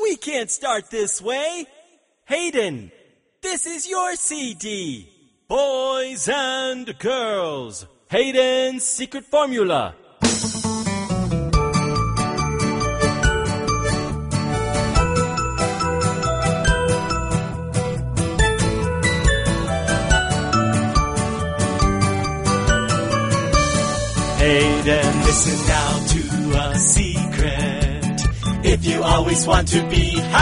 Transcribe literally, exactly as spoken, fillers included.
We can't start this way. Hayden, this is your C D. Boys and girls, Hayden's Secret Formula. Hayden, listen now to a secret. If you always want to be